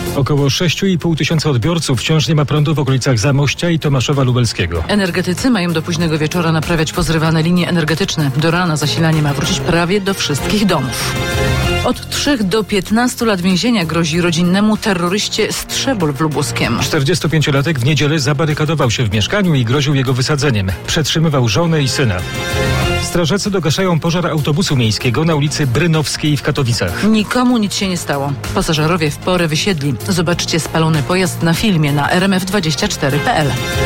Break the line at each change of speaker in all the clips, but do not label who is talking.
Około 6,5 tysiąca odbiorców wciąż nie ma prądu w okolicach Zamościa i Tomaszowa Lubelskiego.
Energetycy mają do późnego wieczora naprawiać pozrywane linie energetyczne. Do rana zasilanie ma wrócić prawie do wszystkich domów. Od 3 do 15 lat więzienia grozi rodzinnemu terroryście Strzebul w Lubuskiem.
45-latek w niedzielę zabarykadował się w mieszkaniu i groził jego wysadzeniem. Przetrzymywał żonę i syna. Strażacy dogaszają pożar autobusu miejskiego na ulicy Brynowskiej w Katowicach.
Nikomu nic się nie stało. Pasażerowie w porę wysiedli. Zobaczcie spalony pojazd na filmie na rmf24.pl.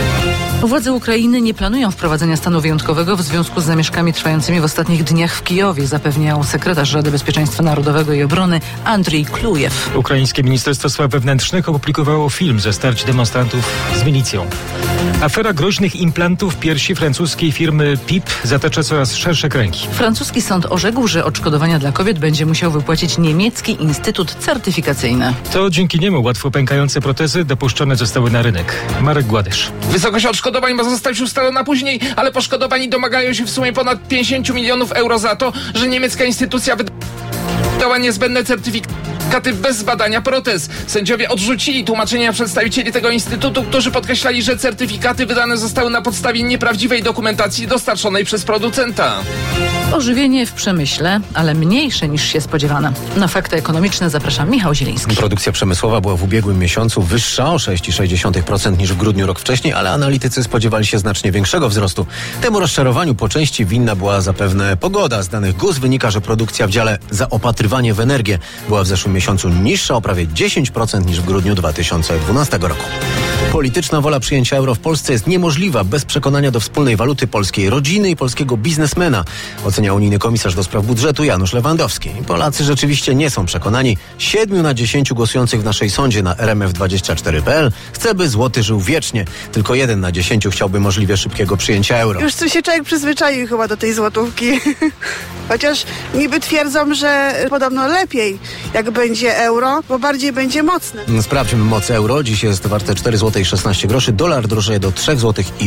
Władze Ukrainy nie planują wprowadzenia stanu wyjątkowego w związku z zamieszkami trwającymi w ostatnich dniach w Kijowie, zapewniał sekretarz Rady Bezpieczeństwa Narodowego i Obrony Andrii Klujew.
Ukraińskie Ministerstwo Spraw Wewnętrznych opublikowało film ze starć demonstrantów z milicją. Afera groźnych implantów piersi francuskiej firmy PIP zatacza coraz szersze kręgi.
Francuski sąd orzekł, że odszkodowania dla kobiet będzie musiał wypłacić niemiecki instytut certyfikacyjny.
To dzięki niemu łatwo pękające protezy dopuszczone zostały na rynek. Marek Gładysz.
Wysokość odszkodowań ma zostać ustalona później, ale poszkodowani domagają się w sumie ponad 50 milionów euro za to, że niemiecka instytucja wydała niezbędne certyfikaty bez zbadania protez. Sędziowie odrzucili tłumaczenia przedstawicieli tego instytutu, którzy podkreślali, że certyfikaty wydane zostały na podstawie nieprawdziwej dokumentacji dostarczonej przez producenta.
Ożywienie w przemyśle, ale mniejsze niż się spodziewano. Na fakty ekonomiczne zapraszam Michał Zieliński.
Produkcja przemysłowa była w ubiegłym miesiącu wyższa o 6,6% niż w grudniu rok wcześniej, ale analitycy spodziewali się znacznie większego wzrostu. Temu rozczarowaniu po części winna była zapewne pogoda. Z danych GUS wynika, że produkcja w dziale zaopatrywanie w energię była w zeszłym miesiącu niższa o prawie 10% niż w grudniu 2012 roku. Polityczna wola przyjęcia euro w Polsce jest niemożliwa bez przekonania do wspólnej waluty polskiej rodziny i polskiego biznesmena, ocenia unijny komisarz do spraw budżetu Janusz Lewandowski. Polacy rzeczywiście nie są przekonani. 7 na 10 głosujących w naszej sądzie na rmf24.pl chce, by złoty żył wiecznie. Tylko 1 na 10 chciałby możliwie szybkiego przyjęcia euro.
Już tu się człowiek przyzwyczaił chyba do tej złotówki. Chociaż niby twierdzą, że podobno lepiej jak będzie euro, bo bardziej będzie mocne.
Sprawdźmy moc euro. Dziś jest warte 4,16 zł. Dolar drożeje do 3,08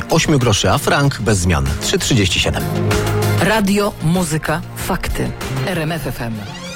zł, a frank bez zmian 3,37.
Radio, muzyka, fakty. RMF FM.